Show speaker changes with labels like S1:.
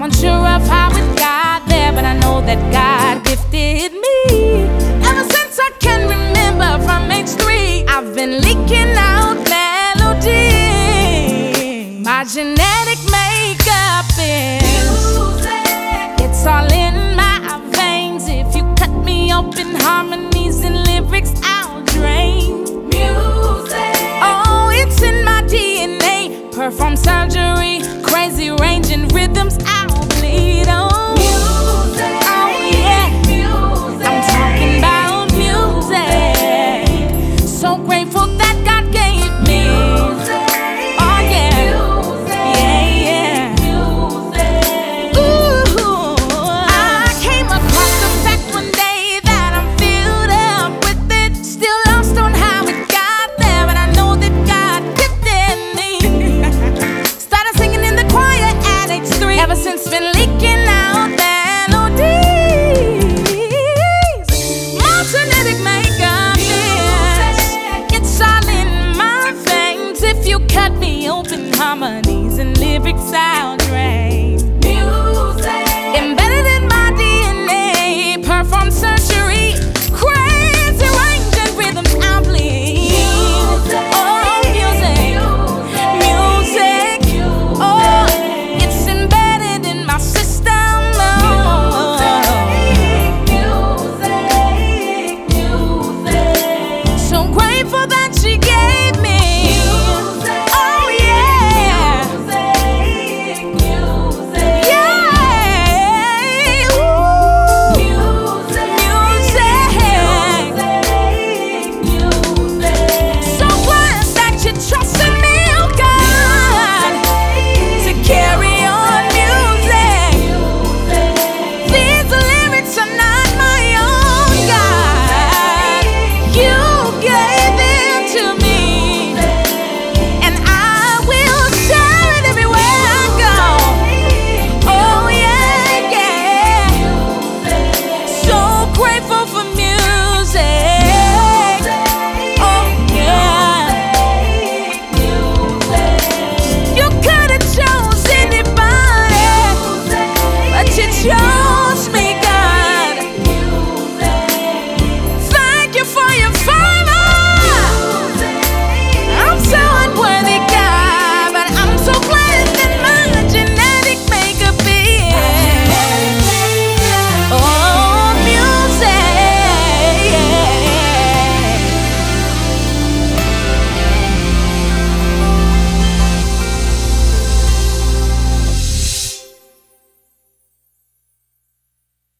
S1: unsure of how it got there, but I know that God gifted me. Ever since I can remember, from age 3, I've been leaking out melody. My genetic makeup is music. It's all in my veins. If you cut me open, harmonies and lyrics I'll drain. Music. Oh, it's in my DNA. Perform service